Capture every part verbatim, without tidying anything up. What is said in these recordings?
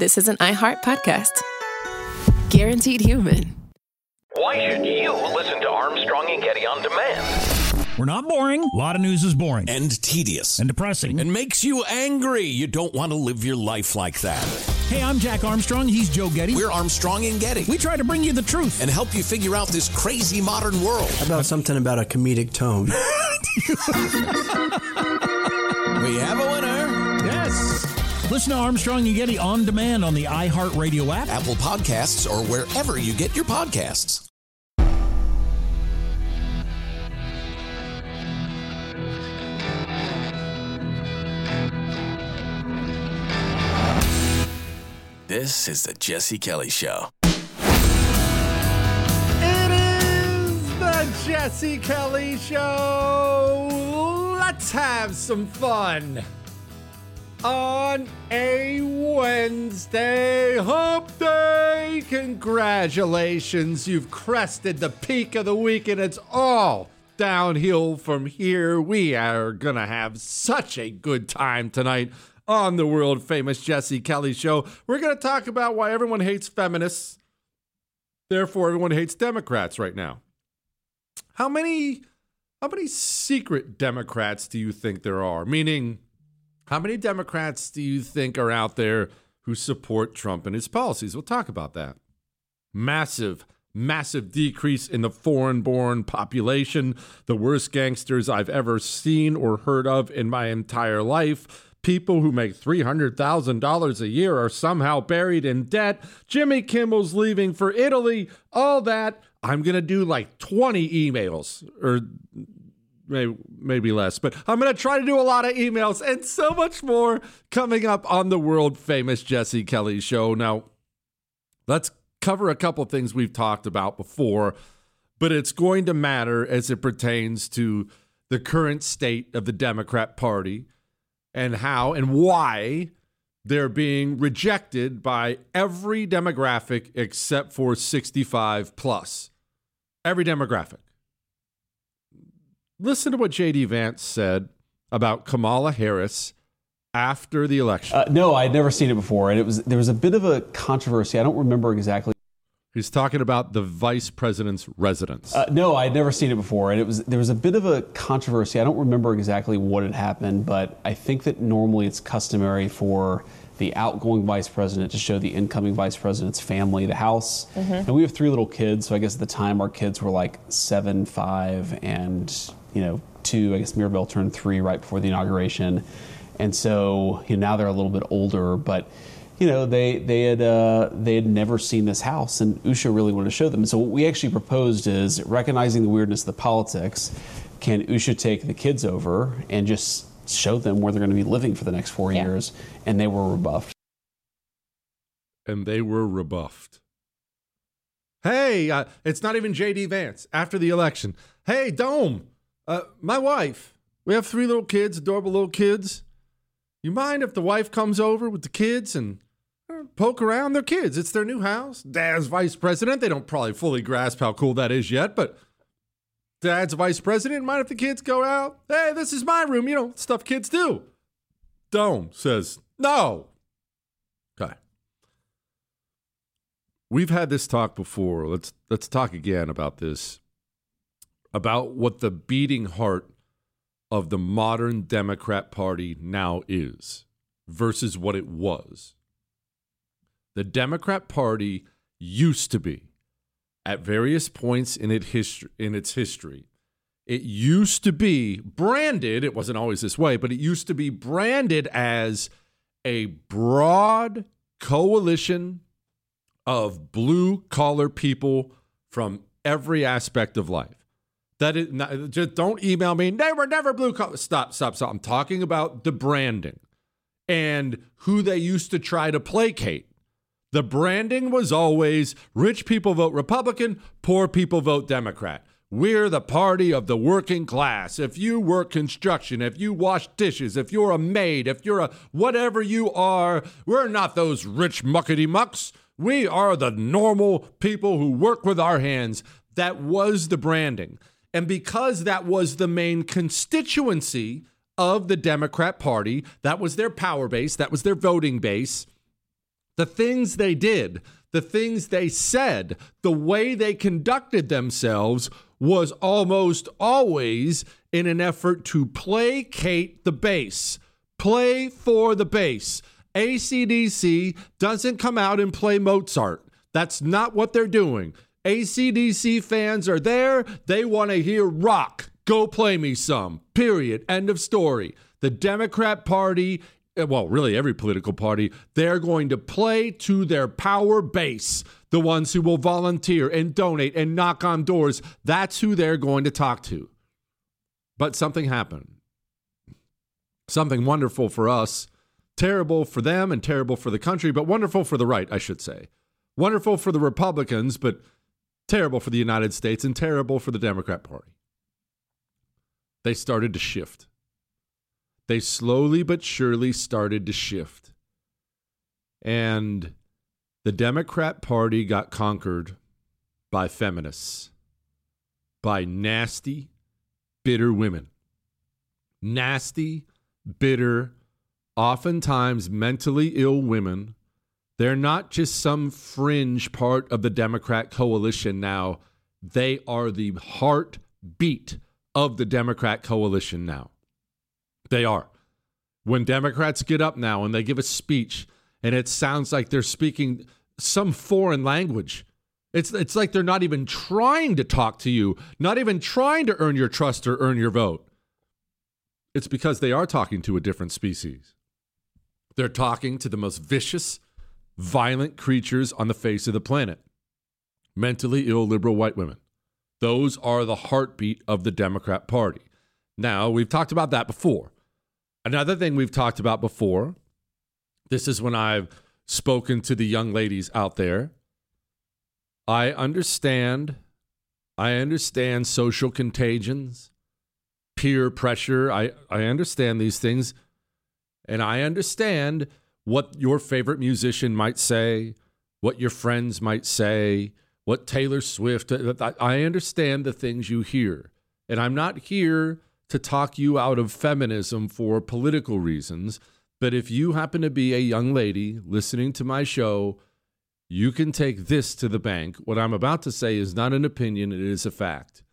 this is an iHeart podcast. Guaranteed human. Why should you listen to Armstrong and Getty on demand? We're not boring. A lot of news is boring. And tedious. And depressing. And makes you angry. You don't want to live your life like that. Hey, I'm Jack Armstrong. He's Joe Getty. We're Armstrong and Getty. We try to bring you the truth. And help you figure out this crazy modern world. How about something about a comedic tone? We have a winner. Yes. Listen to Armstrong and Getty on demand on the iHeartRadio app, Apple Podcasts, or wherever you get your podcasts. This is the Jesse Kelly Show. It is the Jesse Kelly Show. Let's have some fun on a Wednesday. Hump Day. Congratulations. You've crested the peak of the week, and it's all downhill from here. We are going to have such a good time tonight on the world famous Jesse Kelly Show. We're going to talk about why everyone hates feminists. Therefore, everyone hates Democrats right now. How many, how many secret Democrats do you think there are? Meaning, how many Democrats do you think are out there who support Trump and his policies? We'll talk about that. Massive, massive decrease in the foreign-born population. The worst gangsters I've ever seen or heard of in my entire life. People who make three hundred thousand dollars a year are somehow buried in debt. Jimmy Kimmel's leaving for Italy. All that. I'm going to do like twenty emails or maybe, maybe less, but I'm going to try to do a lot of emails and so much more coming up on the world famous Jesse Kelly Show. Now, let's cover a couple things we've talked about before, but it's going to matter as it pertains to the current state of the Democrat Party and how and why they're being rejected by every demographic except for sixty-five plus. Every demographic. Listen to what J D Vance said about Kamala Harris after the election. Uh, no, I'd never seen it before, and it was there was a bit of a controversy. I don't remember exactly. He's talking about the vice president's residence. Uh, no, I'd never seen it before, and it was there was a bit of a controversy. I don't remember exactly what had happened, but I think that normally it's customary for the outgoing vice president to show the incoming vice president's family the house. Mm-hmm. And we have three little kids, so I guess at the time our kids were like seven, five, and you know two. I guess Mirabelle turned three right before the inauguration, and so you know, now they're a little bit older, but. You know, they they had uh, they had never seen this house, and Usha really wanted to show them. So what we actually proposed is, recognizing the weirdness of the politics, can Usha take the kids over and just show them where they're going to be living for the next four yeah. years? And they were rebuffed. And they were rebuffed. Hey, uh, it's not even J D Vance after the election. Hey, Dome, uh, my wife, we have three little kids, adorable little kids. You mind if the wife comes over with the kids and poke around their kids? It's their new house. Dad's vice president. They don't probably fully grasp how cool that is yet, but Dad's vice president. Mind if the kids go out? Hey, this is my room. You know, stuff kids do. Dome says, no. Okay. We've had this talk before. Let's let's talk again about this. About what the beating heart of the modern Democrat Party now is versus what it was. The Democrat Party used to be, at various points in, it history, in its history, it used to be branded, it wasn't always this way, but it used to be branded as a broad coalition of blue-collar people from every aspect of life. That is not, just don't email me. They were never blue collar. Stop, stop, stop. I'm talking about the branding and who they used to try to placate. The branding was always rich people vote Republican, poor people vote Democrat. We're the party of the working class. If you work construction, if you wash dishes, if you're a maid, if you're a whatever you are, we're not those rich muckety mucks. We are the normal people who work with our hands. That was the branding. And because that was the main constituency of the Democrat Party, that was their power base, that was their voting base, The things they did, the things they said, the way they conducted themselves was almost always in an effort to placate the base. Play for the base. A C D C doesn't come out and play Mozart. That's not what they're doing. A C D C fans are there. They want to hear rock. Go play me some. Period. End of story. The Democrat Party, well, really every political party, they're going to play to their power base. The ones who will volunteer and donate and knock on doors. That's who they're going to talk to. But something happened. Something wonderful for us. Terrible for them and terrible for the country, but wonderful for the right, I should say. Wonderful for the Republicans, but terrible for the United States and terrible for the Democrat Party. They started to shift. They slowly but surely started to shift. And the Democrat Party got conquered by feminists, by nasty, bitter women. Nasty, bitter, oftentimes mentally ill women. They're not just some fringe part of the Democrat coalition now. They are the heartbeat of the Democrat coalition now. They are. When Democrats get up now and they give a speech and it sounds like they're speaking some foreign language, it's it's like they're not even trying to talk to you, not even trying to earn your trust or earn your vote. It's because they are talking to a different species. They're talking to the most vicious, violent creatures on the face of the planet. Mentally ill liberal white women. Those are the heartbeat of the Democrat Party. Now, we've talked about that before. Another thing we've talked about before, this is when I've spoken to the young ladies out there. I understand, I understand social contagions, peer pressure. I, I understand these things. And I understand what your favorite musician might say, what your friends might say, what Taylor Swift. I understand the things you hear. And I'm not here to talk you out of feminism for political reasons. But if you happen to be a young lady listening to my show, you can take this to the bank. What I'm about to say is not an opinion, it is a fact.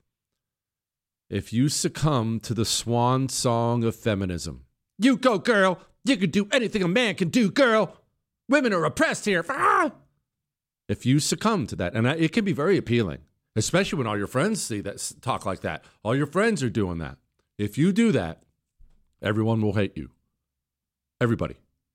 If you succumb to the swan song of feminism, you go, girl. You can do anything a man can do, girl. Women are oppressed here. Ah! If you succumb to that, and it can be very appealing, especially when all your friends see that talk like that. All your friends are doing that. If you do that, everyone will hate you. Everybody.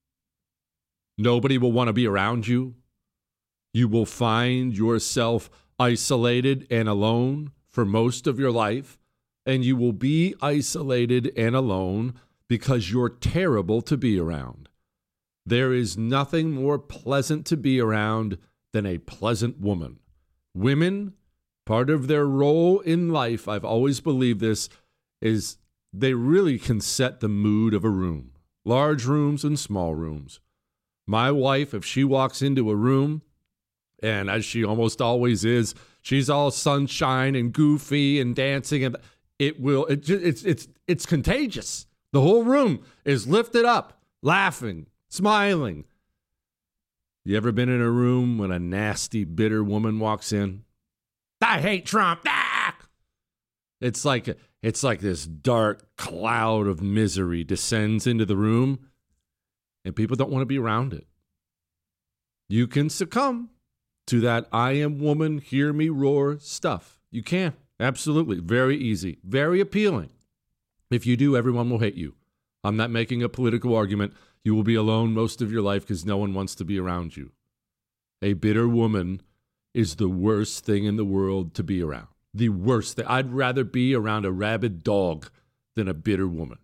Nobody will want to be around you. You will find yourself isolated and alone for most of your life, and you will be isolated and alone because you're terrible to be around. There is nothing more pleasant to be around than a pleasant woman. Women, part of their role in life, I've always believed this, is they really can set the mood of a room. Large rooms and small rooms. My wife, if she walks into a room, and as she almost always is, she's all sunshine and goofy and dancing, and it will, it, it's, it's, it's contagious. The whole room is lifted up, laughing, smiling. You ever been in a room when a nasty, bitter woman walks in? I hate Trump. Ah! It's like it's like this dark cloud of misery descends into the room, and people don't want to be around it. You can succumb to that I am woman, hear me roar stuff. You can. Absolutely. Very easy. Very appealing. If you do, everyone will hate you. I'm not making a political argument. You will be alone most of your life because no one wants to be around you. A bitter woman is the worst thing in the world to be around. The worst thing. I'd rather be around a rabid dog than a bitter woman.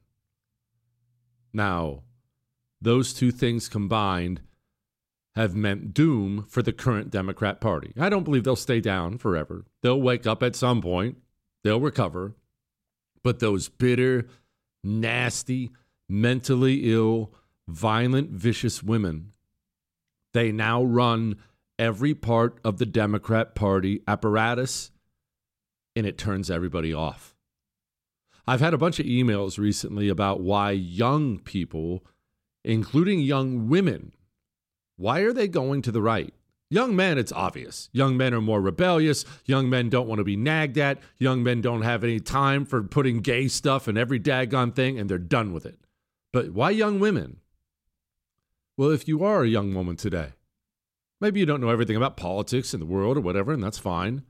Now, those two things combined have meant doom for the current Democrat Party. I don't believe they'll stay down forever. They'll wake up at some point. They'll recover. But those bitter, nasty, mentally ill, violent, vicious women, they now run every part of the Democrat Party apparatus, and it turns everybody off. I've had a bunch of emails recently about why young people, including young women, Why are they going to the right? Young men, it's obvious. Young men are more rebellious. Young men don't want to be nagged at. Young men don't have any time for putting gay stuff in every daggone thing, and they're done with it. But why young women? Well, if you are a young woman today, maybe you don't know everything about politics in the world or whatever, and that's fine.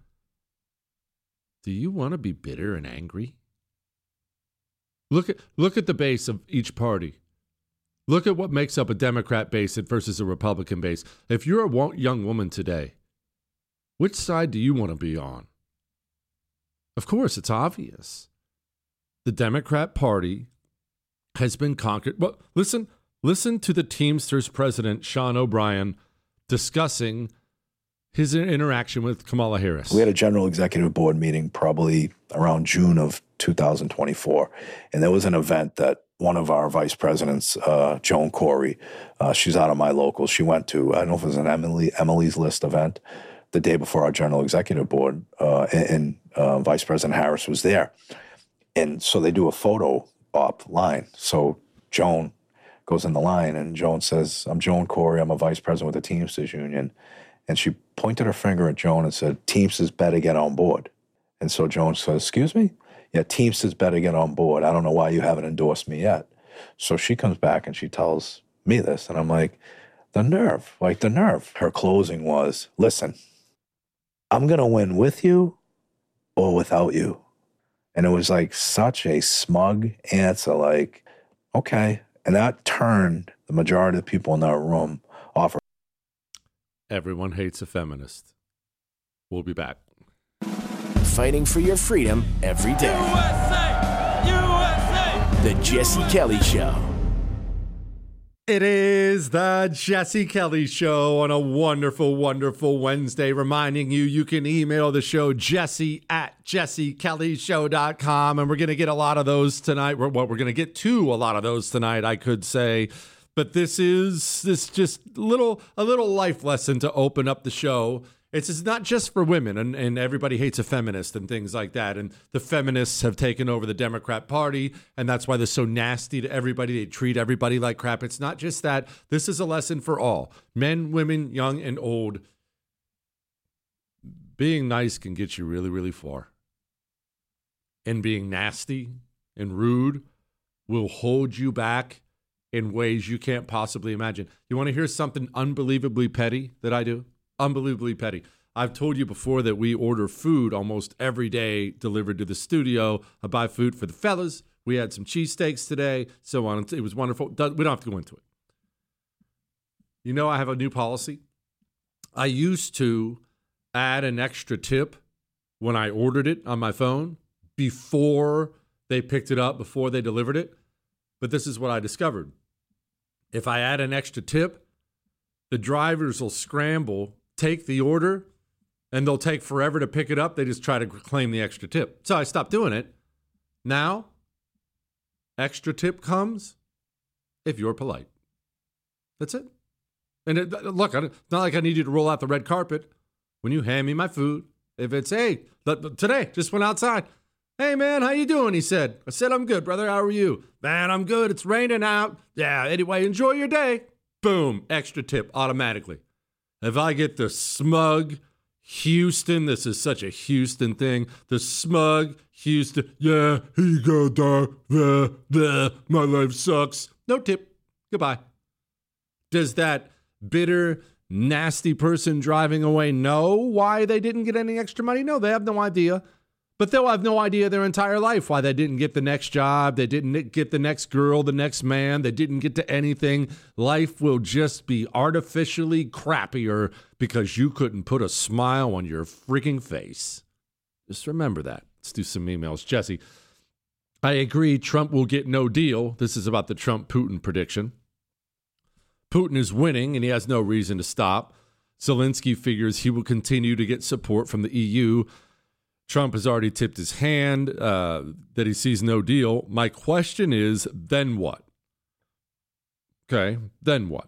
Do you want to be bitter and angry? Look at, look at the base of each party. Look at what makes up a Democrat base versus a Republican base. If you're a young woman today, which side do you want to be on? Of course, it's obvious. The Democrat Party has been conquered. Well, listen, listen to the Teamsters president, Sean O'Brien, discussing his interaction with Kamala Harris. We had a general executive board meeting probably around June of two thousand twenty-four, and there was an event that one of our vice presidents, uh, Joan Corey, uh, she's out of my local, she went to, I don't know if it was an Emily Emily's List event the day before our general executive board, uh, and, and uh, Vice President Harris was there. And so they do a photo op line. So Joan goes in the line, and Joan says, I'm Joan Corey, I'm a vice president with the Teamsters Union. And she pointed her finger at Joan and said, Teamsters better get on board. And so Joan says, excuse me? Yeah, Teamsters better get on board. I don't know why you haven't endorsed me yet. So she comes back and she tells me this, and I'm like, the nerve, like the nerve. Her closing was, listen, I'm going to win with you or without you. And it was like such a smug answer, like, okay. And that turned the majority of the people in that room off. Everyone hates a feminist. We'll be back. Fighting for your freedom every day. U S A! U S A! The Jesse Kelly Show. It is the Jesse Kelly Show on a wonderful, wonderful Wednesday, reminding you you can email the show, jesse at jesse kelly show dot com, and we're going to get a lot of those tonight. We're, well, we're going to get to a lot of those tonight, I could say. But this is this just little a little life lesson to open up the show. It's, it's not just for women, and, and everybody hates a feminist and things like that. And the feminists have taken over the Democrat Party, and that's why they're so nasty to everybody. They treat everybody like crap. It's not just that. This is a lesson for all. Men, women, young and old. Being nice can get you really, really far. And being nasty and rude will hold you back in ways you can't possibly imagine. You want to hear something unbelievably petty that I do? Unbelievably petty. I've told you before that we order food almost every day delivered to the studio. I buy food for the fellas. We had some cheesesteaks today, so on. It was wonderful. We don't have to go into it. You know, I have a new policy. I used to add an extra tip when I ordered it on my phone before they picked it up, before they delivered it. But this is what I discovered. If I add an extra tip, the drivers will scramble, take the order, and they'll take forever to pick it up. They just try to claim the extra tip. So I stopped doing it. Now, extra tip comes if you're polite. That's it. And it, look, it's not like I need you to roll out the red carpet when you hand me my food. If it's, hey, today, just went outside. Hey, man, how you doing? He said. I said, I'm good, brother. How are you? Man, I'm good. It's raining out. Yeah, anyway, enjoy your day. Boom, extra tip automatically. If I get the smug Houston, this is such a Houston thing, the smug Houston, yeah, he got that, blah, blah, my life sucks. No tip. Goodbye. Does that bitter, nasty person driving away know why they didn't get any extra money? No, they have no idea. But they'll have no idea their entire life why they didn't get the next job, they didn't get the next girl, the next man, they didn't get to anything. Life will just be artificially crappier because you couldn't put a smile on your freaking face. Just remember that. Let's do some emails. Jesse, I agree Trump will get no deal. This is about the Trump-Putin prediction. Putin is winning, and he has no reason to stop. Zelensky figures he will continue to get support from the E U. Trump has already tipped his hand uh, that he sees no deal. My question is, then what? Okay, then what?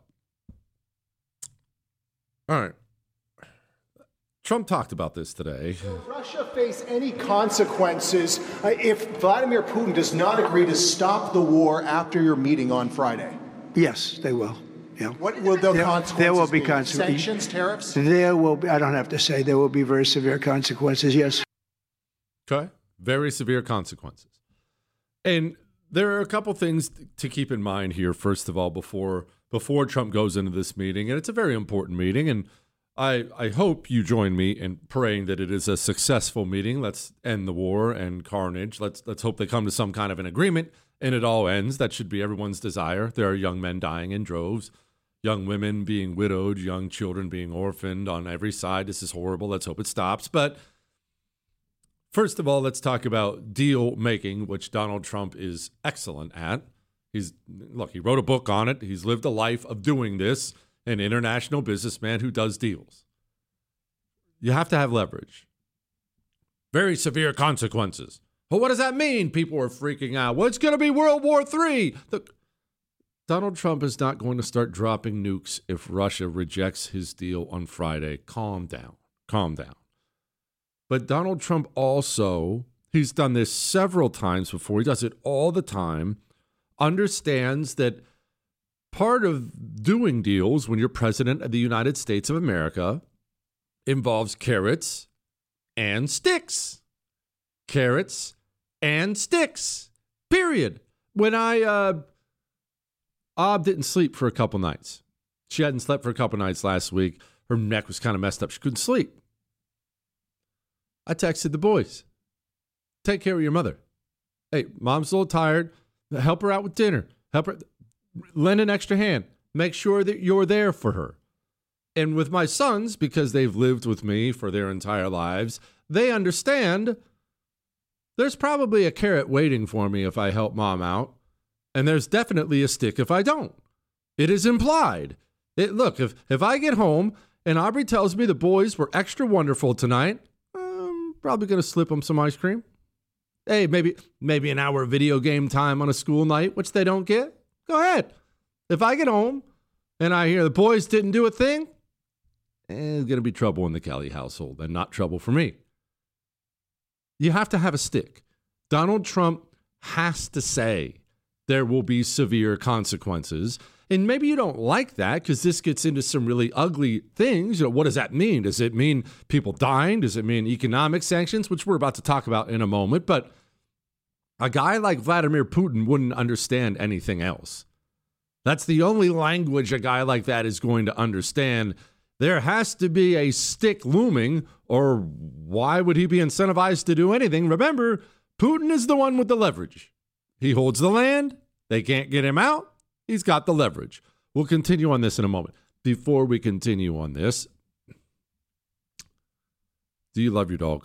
All right. Trump talked about this today. Will Russia face any consequences uh, if Vladimir Putin does not agree to stop the war after your meeting on Friday? Yes, they will. Yeah. What will the there, consequences There will be be? consequences. Sanctions, tariffs? There will be, I don't have to say, there will be very severe consequences, yes. Okay. Very severe consequences. And there are a couple things to keep in mind here, first of all, before before Trump goes into this meeting. And it's a very important meeting. And I, I hope you join me in praying that it is a successful meeting. Let's end the war and carnage. Let's let's hope they come to some kind of an agreement and it all ends. That should be everyone's desire. There are young men dying in droves, young women being widowed, young children being orphaned on every side. This is horrible. Let's hope it stops. But first of all, let's talk about deal making, which Donald Trump is excellent at. He's look, he wrote a book on it. He's lived a life of doing this. An international businessman who does deals. You have to have leverage. Very severe consequences. Well, what does that mean? People are freaking out. Well, it's going to be World War Three. The, Donald Trump is not going to start dropping nukes if Russia rejects his deal on Friday. Calm down. Calm down. But Donald Trump also, he's done this several times before. He does it all the time. Understands that part of doing deals when you're president of the United States of America involves carrots and sticks. Carrots and sticks. Period. When I, uh, Ob didn't sleep for a couple nights. She hadn't slept for a couple nights last week. Her neck was kind of messed up. She couldn't sleep. I texted the boys. Take care of your mother. Hey, mom's a little tired. Help her out with dinner. Help her. Lend an extra hand. Make sure that you're there for her. And with my sons, because they've lived with me for their entire lives, they understand there's probably a carrot waiting for me if I help mom out. And there's definitely a stick if I don't. It is implied. It, look, if, if I get home and Aubrey tells me the boys were extra wonderful tonight, I'm probably going to slip them some ice cream. Hey, maybe maybe an hour of video game time on a school night, which they don't get. Go ahead. If I get home and I hear the boys didn't do a thing, eh, there's going to be trouble in the Kelly household and not trouble for me. You have to have a stick. Donald Trump has to say there will be severe consequences. And maybe you don't like that because this gets into some really ugly things. You know, what does that mean? Does it mean people dying? Does it mean economic sanctions, which we're about to talk about in a moment? But a guy like Vladimir Putin wouldn't understand anything else. That's the only language a guy like that is going to understand. There has to be a stick looming, or why would he be incentivized to do anything? Remember, Putin is the one with the leverage. He holds the land. They can't get him out. He's got the leverage. We'll continue on this in a moment. Before we continue on this, do you love your dog?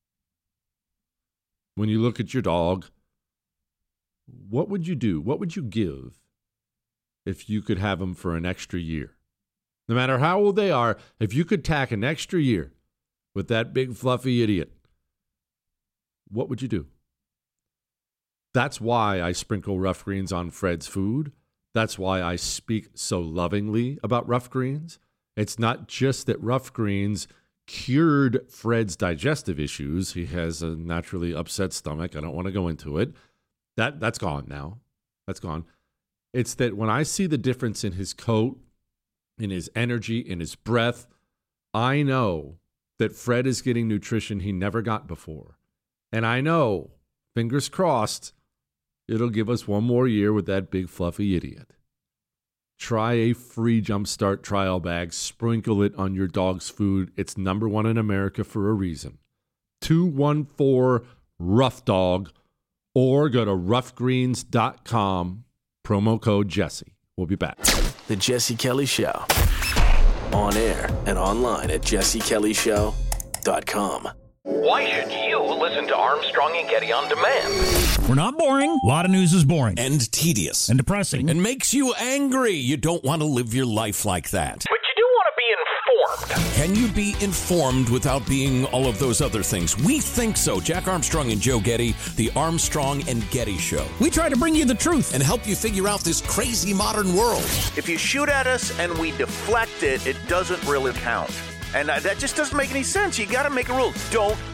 When you look at your dog, what would you do? What would you give if you could have them for an extra year? No matter how old they are, if you could tack an extra year with that big fluffy idiot, what would you do? That's why I sprinkle Rough Greens on Fred's food. That's why I speak so lovingly about Rough Greens. It's not just that Rough Greens cured Fred's digestive issues. He has a naturally upset stomach. I don't want to go into it. That, that's gone now. That's gone. It's that when I see the difference in his coat, in his energy, in his breath, I know that Fred is getting nutrition he never got before. And I know, fingers crossed, it'll give us one more year with that big fluffy idiot. Try a free Jumpstart trial bag. Sprinkle it on your dog's food. It's number one in America for a reason. two one four rough dog or go to rough greens dot com, promo code Jesse. We'll be back. The Jesse Kelly Show. On air and online at jesse kelly show dot com. Why should you listen to Armstrong and Getty on demand? We're not boring. A lot of news is boring. And tedious. And depressing. And makes you angry. You don't want to live your life like that. But you do want to be informed. Can you be informed without being all of those other things? We think so. Jack Armstrong and Joe Getty, the Armstrong and Getty Show. We try to bring you the truth and help you figure out this crazy modern world. If you shoot at us and we deflect it, it doesn't really count. And that just doesn't make any sense. You got to make a rule. Don't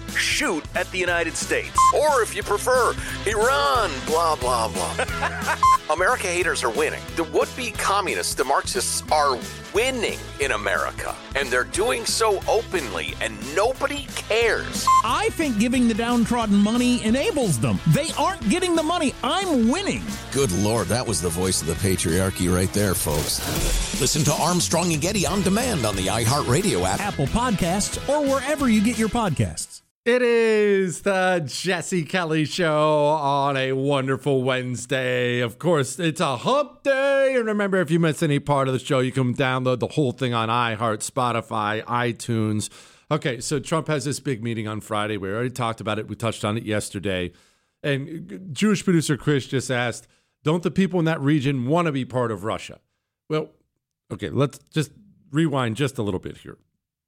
shoot at the United States. Or if you prefer, Iran, blah, blah, blah. America haters are winning. The would-be communists, the Marxists, are winning in America. And they're doing so openly, and nobody cares. I think giving the downtrodden money enables them. They aren't getting the money. I'm winning. Good Lord, that was the voice of the patriarchy right there, folks. Listen to Armstrong and Getty on demand on the iHeartRadio app, Apple Podcasts, or wherever you get your podcasts. It is the Jesse Kelly Show on a wonderful Wednesday. Of course, it's a hump day. And remember, if you miss any part of the show, you can download the whole thing on iHeart, Spotify, iTunes. Okay, so Trump has this big meeting on Friday. We already talked about it. We touched on it yesterday. And Jewish producer Chris just asked, don't the people in that region want to be part of Russia? Well, okay, let's just rewind just a little bit here.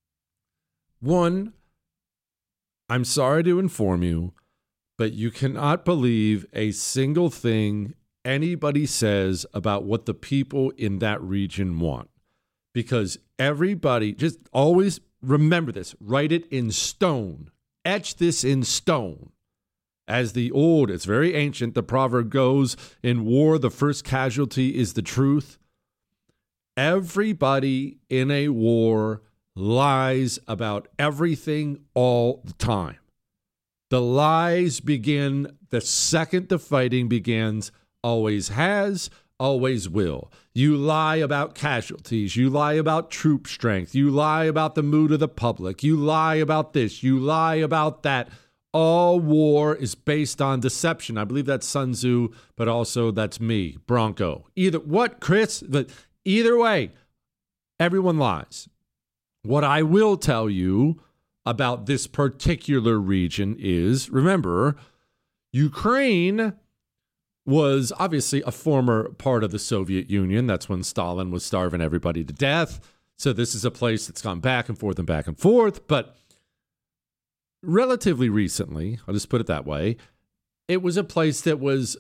One, I'm sorry to inform you, but you cannot believe a single thing anybody says about what the people in that region want. Because everybody, just always remember this, write it in stone, etch this in stone. As the old, it's very ancient, the proverb goes, in war, the first casualty is the truth. Everybody in a war lies about everything all the time. The lies begin the second the fighting begins, always has, always will. You lie about casualties. You lie about troop strength. You lie about the mood of the public. You lie about this. You lie about that. All war is based on deception. I believe that's Sun Tzu, but also that's me, Bronco. Either what, Chris? But either way, everyone lies. What I will tell you about this particular region is, remember, Ukraine was obviously a former part of the Soviet Union. That's when Stalin was starving everybody to death. So this is a place that's gone back and forth and back and forth. But relatively recently, I'll just put it that way, it was a place that was,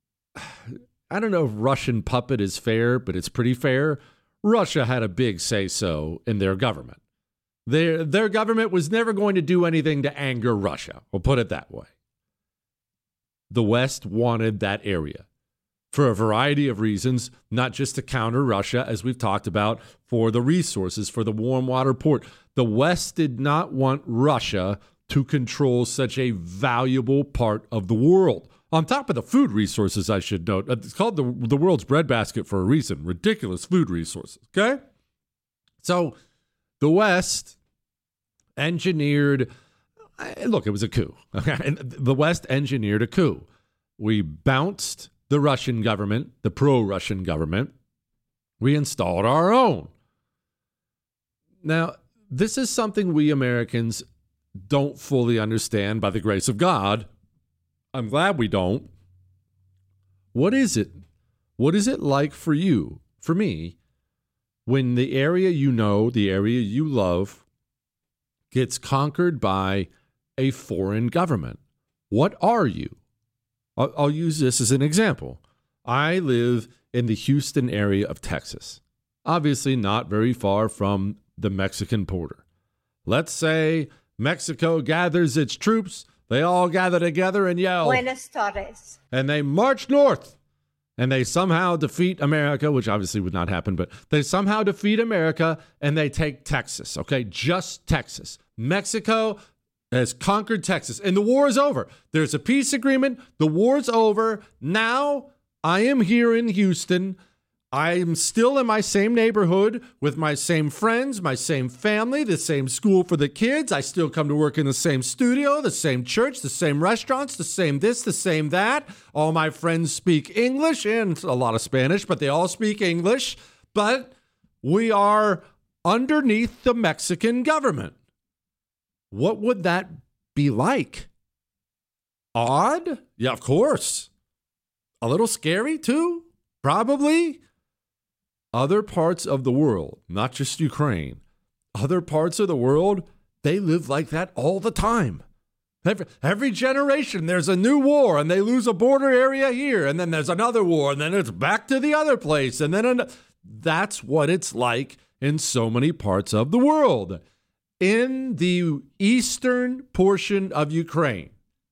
I don't know if Russian puppet is fair, but it's pretty fair. Russia had a big say-so in their government. Their, their government was never going to do anything to anger Russia. We'll put it that way. The West wanted that area for a variety of reasons, not just to counter Russia, as we've talked about, for the resources, for the warm water port. The West did not want Russia to control such a valuable part of the world. On top of the food resources, I should note. It's called the, the world's breadbasket for a reason. Ridiculous food resources, okay? So the West engineered, look, it was a coup. Okay? And the West engineered a coup. We bounced the Russian government, the pro-Russian government. We installed our own. Now, this is something we Americans don't fully understand by the grace of God. I'm glad we don't. What is it? What is it like for you, for me, when the area you know, the area you love, gets conquered by a foreign government? What are you? I'll, I'll use this as an example. I live in the Houston area of Texas, obviously not very far from the Mexican border. Let's say Mexico gathers its troops. They all gather together and yell, Buenas tardes. And they march north. And they somehow defeat America, which obviously would not happen, but they somehow defeat America and they take Texas, okay? Just Texas. Mexico has conquered Texas and the war is over. There's a peace agreement. The war's over. Now I am here in Houston. I am still in my same neighborhood with my same friends, my same family, the same school for the kids. I still come to work in the same studio, the same church, the same restaurants, the same this, the same that. All my friends speak English and a lot of Spanish, but they all speak English. But we are underneath the Mexican government. What would that be like? Odd? Yeah, of course. A little scary too? Probably. Other parts of the world, not just Ukraine, other parts of the world, they live like that all the time. Every, every generation, there's a new war, and they lose a border area here, and then there's another war, and then it's back to the other place, and then an- that's what it's like in so many parts of the world. in the eastern portion of Ukraine,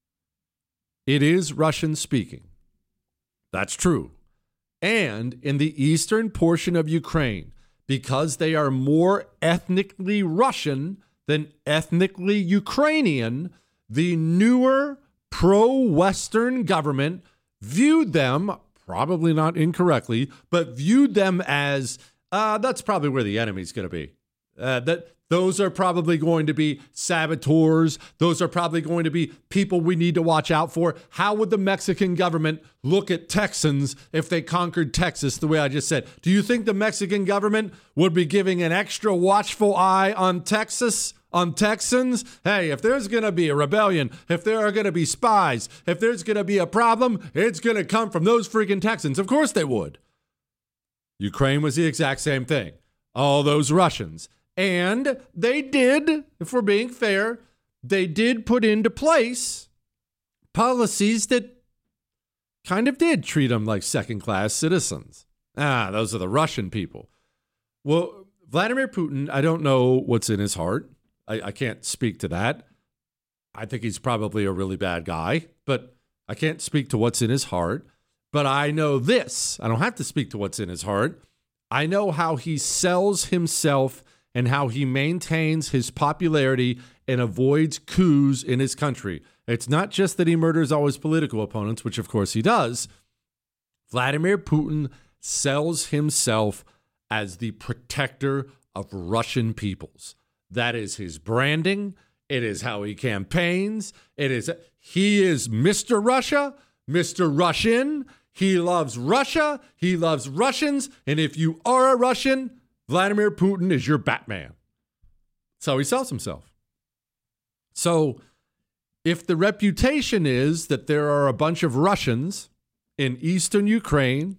it is Russian speaking. That's true. And in the eastern portion of Ukraine, because they are more ethnically Russian than ethnically Ukrainian, the newer pro-Western government viewed them, probably not incorrectly, but viewed them as, uh, that's probably where the enemy's going to be. Uh, that those are probably going to be saboteurs. Those are probably going to be people we need to watch out for. How would the Mexican government look at Texans if they conquered Texas the way I just said? Do you think the Mexican government would be giving an extra watchful eye on Texas, on Texans? Hey, if there's going to be a rebellion, if there are going to be spies, if there's going to be a problem, it's going to come from those freaking Texans. Of course they would. Ukraine was the exact same thing. All those Russians. And they did, if we're being fair, they did put into place policies that kind of did treat them like second-class citizens. Ah, those are the Russian people. Well, Vladimir Putin, I don't know what's in his heart. I, I can't speak to that. I think he's probably a really bad guy, but I can't speak to what's in his heart. But I know this. I don't have to speak to what's in his heart. I know how he sells himself and how he maintains his popularity and avoids coups in his country. It's not just that he murders all his political opponents, which of course he does. Vladimir Putin sells himself as the protector of Russian peoples. That is his branding. It is how he campaigns. It is, he is Mister Russia, Mister Russian. He loves Russia. He loves Russians. And if you are a Russian, Vladimir Putin is your Batman. That's how he sells himself. So if the reputation is that there are a bunch of Russians in eastern Ukraine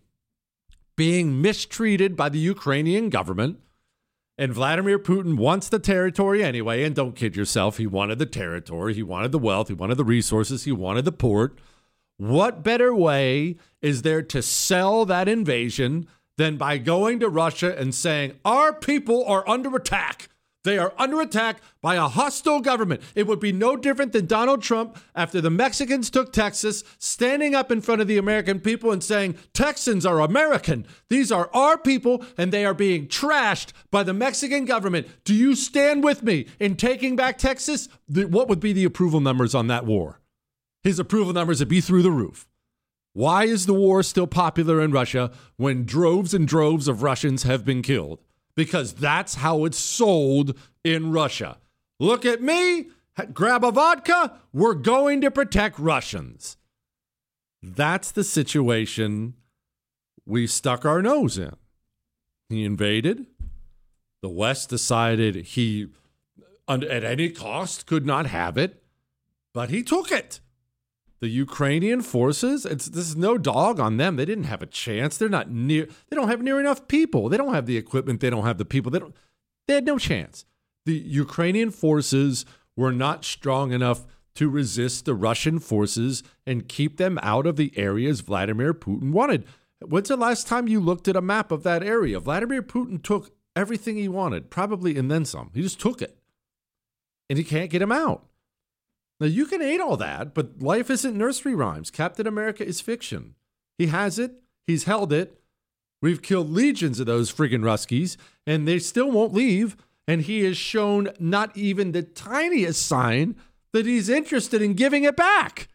being mistreated by the Ukrainian government, and Vladimir Putin wants the territory anyway, and don't kid yourself, he wanted the territory, he wanted the wealth, he wanted the resources, he wanted the port, what better way is there to sell that invasion than by going to Russia and saying, our people are under attack. They are under attack by a hostile government. It would be no different than Donald Trump after the Mexicans took Texas, standing up in front of the American people and saying, Texans are American. These are our people, and they are being trashed by the Mexican government. Do you stand with me in taking back Texas? What would be the approval numbers on that war? His approval numbers would be through the roof. Why is the war still popular in Russia when droves and droves of Russians have been killed? Because that's how it's sold in Russia. Look at me, grab a vodka, we're going to protect Russians. That's the situation we stuck our nose in. He invaded. The West decided he, at any cost, could not have it, but he took it. The Ukrainian forces, it's this is no dog on them. They didn't have a chance. They're not near, they don't have near enough people. They don't have the equipment. They don't have the people. They don't, they had no chance. The Ukrainian forces were not strong enough to resist the Russian forces and keep them out of the areas Vladimir Putin wanted. When's the last time you looked at a map of that area? Vladimir Putin took everything he wanted, probably and then some. He just took it. And he can't get him out. Now, you can hate all that, but life isn't nursery rhymes. Captain America is fiction. He has it. He's held it. We've killed legions of those friggin' Ruskies, and they still won't leave. And he has shown not even the tiniest sign that he's interested in giving it back.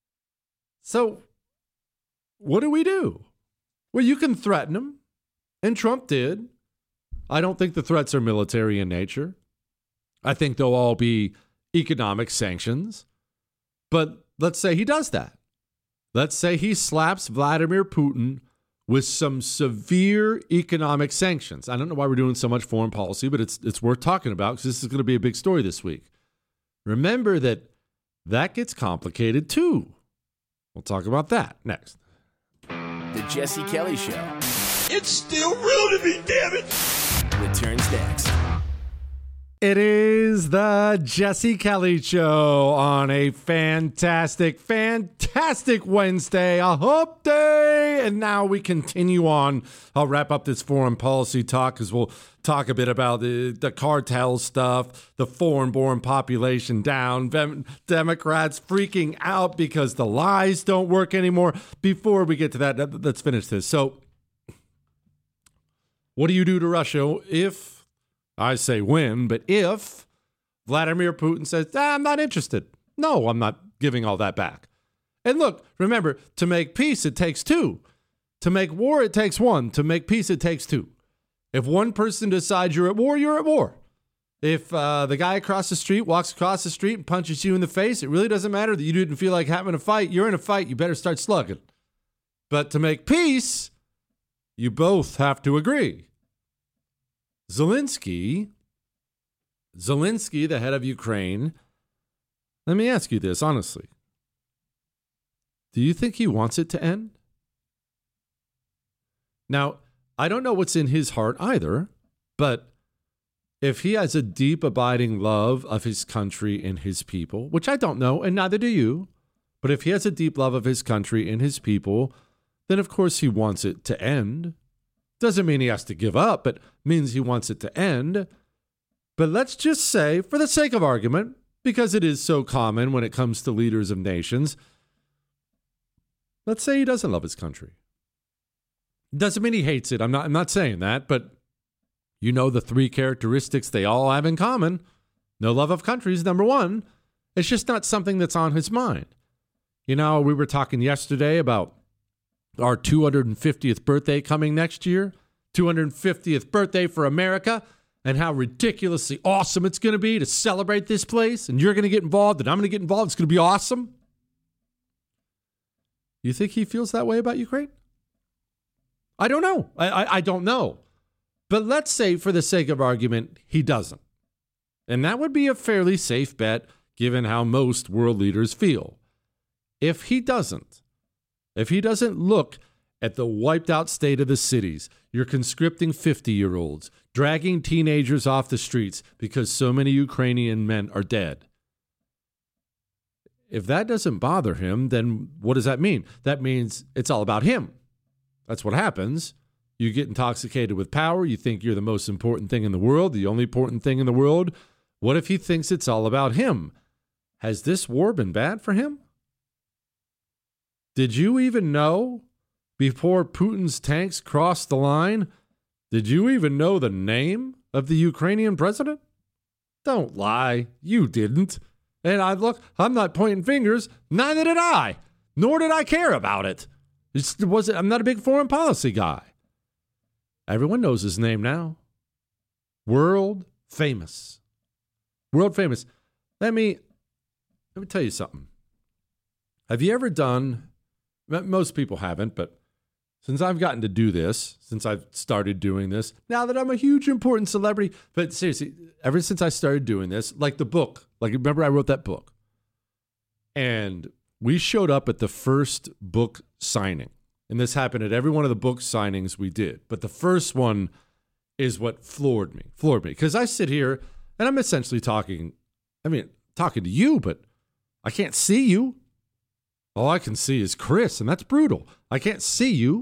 So, what do we do? Well, you can threaten him, and Trump did. I don't think the threats are military in nature. I think they'll all be economic sanctions. But let's say he does that. Let's say he slaps Vladimir Putin with some severe economic sanctions. I don't know why we're doing so much foreign policy, but it's it's worth talking about because this is going to be a big story this week. Remember that that gets complicated too. We'll talk about that next. The Jesse Kelly Show. It's still real to me, damn it! Returns next. It is the Jesse Kelly Show on a fantastic, fantastic Wednesday, a hump day. And now we continue on. I'll wrap up this foreign policy talk because we'll talk a bit about the, the cartel stuff, the foreign-born population down, Dem- Democrats freaking out because the lies don't work anymore. Before we get to that, let's finish this. So what do you do to Russia if... I say when, but if Vladimir Putin says, ah, I'm not interested. No, I'm not giving all that back. And look, remember, to make peace, it takes two. To make war, it takes one. To make peace, it takes two. If one person decides you're at war, you're at war. If uh, the guy across the street walks across the street and punches you in the face, it really doesn't matter that you didn't feel like having a fight. You're in a fight. You better start slugging. But to make peace, you both have to agree. Zelensky, Zelensky, the head of Ukraine, let me ask you this honestly. Do you think he wants it to end? Now, I don't know what's in his heart either, but if he has a deep, abiding love of his country and his people, which I don't know, and neither do you, but if he has a deep love of his country and his people, then of course he wants it to end. Doesn't mean he has to give up, but means he wants it to end. But let's just say, for the sake of argument, because it is so common when it comes to leaders of nations, let's say he doesn't love his country. Doesn't mean he hates it. I'm not, I'm not saying that, but you know the three characteristics they all have in common. No love of country is number one. It's just not something that's on his mind. You know, we were talking yesterday about our two hundred fiftieth birthday coming next year, two hundred fiftieth birthday for America, and how ridiculously awesome it's going to be to celebrate this place, and you're going to get involved, and I'm going to get involved. It's going to be awesome. You think he feels that way about Ukraine? I don't know. I, I, I don't know. But let's say, for the sake of argument, he doesn't. And that would be a fairly safe bet, given how most world leaders feel. If he doesn't, If he doesn't look at the wiped out state of the cities, you're conscripting fifty-year-olds, dragging teenagers off the streets because so many Ukrainian men are dead. If that doesn't bother him, then what does that mean? That means it's all about him. That's what happens. You get intoxicated with power. You think you're the most important thing in the world, the only important thing in the world. What if he thinks it's all about him? Has this war been bad for him? Did you even know before Putin's tanks crossed the line? Did you even know the name of the Ukrainian president? Don't lie. You didn't. And I look, I'm not pointing fingers. Neither did I. Nor did I care about it. It wasn't, I'm not a big foreign policy guy. Everyone knows his name now. World famous. World famous. Let me, let me tell you something. Have you ever done... Most people haven't, but since I've gotten to do this, since I've started doing this, now that I'm a huge, important celebrity, but seriously, ever since I started doing this, like the book, like remember I wrote that book, and we showed up at the first book signing, and this happened at every one of the book signings we did, but the first one is what floored me, floored me, because I sit here, and I'm essentially talking, I mean, talking to you, but I can't see you. All I can see is Chris, and that's brutal. I can't see you.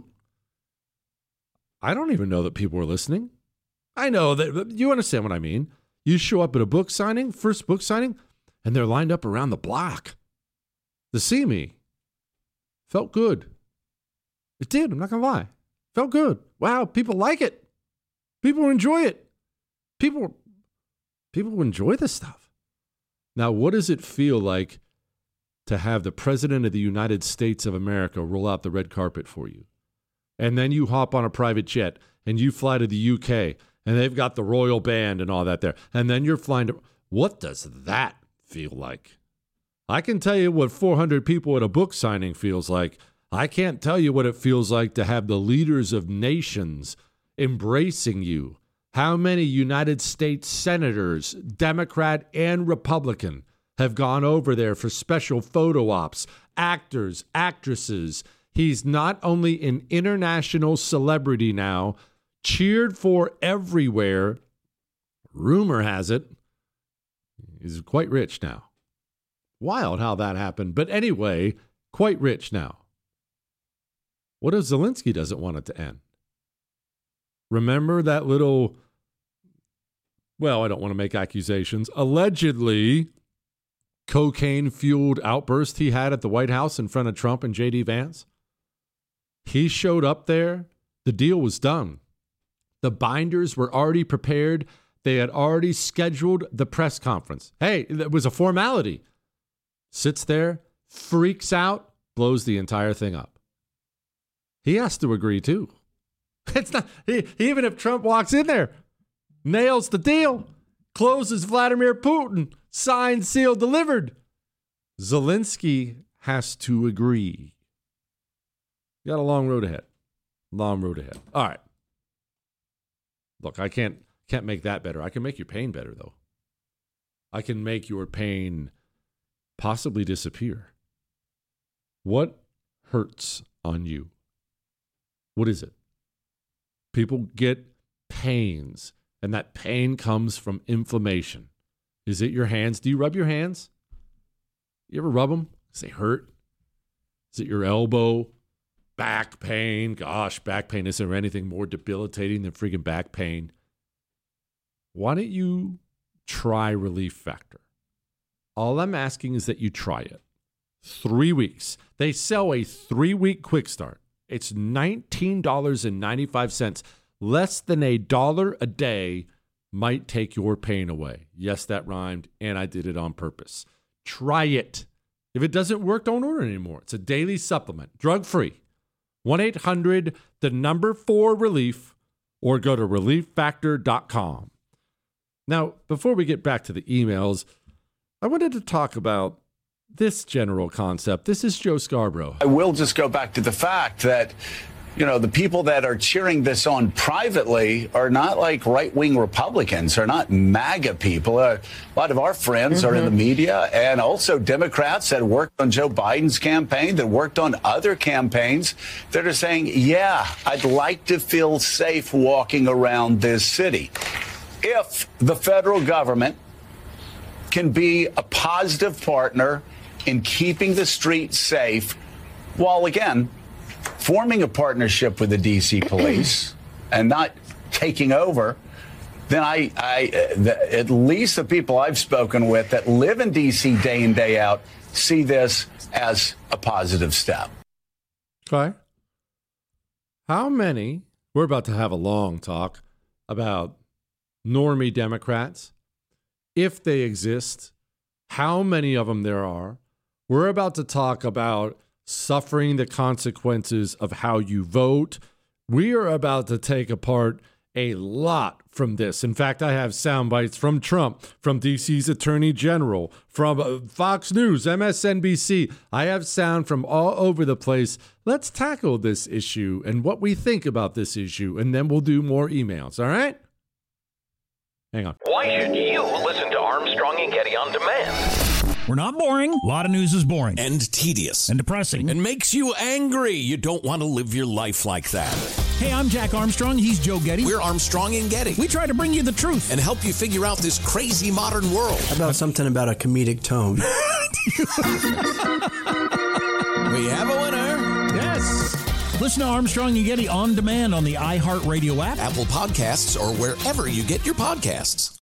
I don't even know that people are listening. I know that you understand what I mean. You show up at a book signing, first book signing, and they're lined up around the block to see me. Felt good. It did. I'm not going to lie. Felt good. Wow, people like it. People enjoy it. People, people enjoy this stuff. Now, what does it feel like to have the President of the United States of America roll out the red carpet for you? And then you hop on a private jet and you fly to the U K and they've got the royal band and all that there. And then you're flying to... What does that feel like? I can tell you what four hundred people at a book signing feels like. I can't tell you what it feels like to have the leaders of nations embracing you. How many United States senators, Democrat and Republican, have gone over there for special photo ops, actors, actresses. He's not only an international celebrity now, cheered for everywhere. Rumor has it, He's quite rich now. Wild how that happened. But anyway, quite rich now. What if Zelensky doesn't want it to end? Remember that little, well, I don't want to make accusations, allegedly cocaine-fueled outburst he had at the White House in front of Trump and J D Vance? He showed up there. The deal was done. The binders were already prepared. They had already scheduled the press conference. Hey, it was a formality. Sits there, freaks out, blows the entire thing up. He has to agree too. It's not he, even if Trump walks in there, nails the deal, closes Vladimir Putin, signed, sealed, delivered. Zelensky has to agree. You got a long road ahead. Long road ahead. All right. Look, I can't can't make that better. I can make your pain better, though. I can make your pain possibly disappear. What hurts on you? What is it? People get pains, and that pain comes from inflammation. Is it your hands? Do you rub your hands? You ever rub them? Does they hurt? Is it your elbow? Back pain? Gosh, back pain. Is there anything more debilitating than freaking back pain? Why don't you try Relief Factor? All I'm asking is that you try it. Three weeks. They sell a three-week quick start. It's nineteen dollars and ninety-five cents. Less than a dollar a day might take your pain away. Yes, that rhymed, and I did it on purpose. Try it. If it doesn't work, don't order it anymore. It's a daily supplement, drug-free. one eight hundred, the number four relief, or go to relief factor dot com. Now, before we get back to the emails, I wanted to talk about this general concept. This is Joe Scarborough. I will just go back to the fact that, you know, the people that are cheering this on privately are not like right-wing Republicans, they're not MAGA people. Uh, a lot of our friends mm-hmm. are in the media, and also Democrats that worked on Joe Biden's campaign, that worked on other campaigns, that are saying, yeah, I'd like to feel safe walking around this city. If the federal government can be a positive partner in keeping the streets safe, while, again, forming a partnership with the D C police and not taking over, then I, I the, at least the people I've spoken with that live in D C day in, day out, see this as a positive step. Okay. How many, we're about to have a long talk about normie Democrats, if they exist, how many of them there are. We're about to talk about suffering the consequences of how you vote. We are about to take apart a lot from this. In fact, I have sound bites from Trump, from D C's Attorney General, from uh, Fox News, M S N B C. I have sound from all over the place. Let's tackle this issue and what we think about this issue, and then we'll do more emails, all right? Hang on. Why should you listen to Armstrong and Getty on demand? We're not boring. A lot of news is boring. And tedious. And depressing. And makes you angry. You don't want to live your life like that. Hey, I'm Jack Armstrong. He's Joe Getty. We're Armstrong and Getty. We try to bring you the truth. And help you figure out this crazy modern world. How about something about a comedic tone? We have a winner. Yes. Listen to Armstrong and Getty on demand on the iHeartRadio app, Apple Podcasts, or wherever you get your podcasts.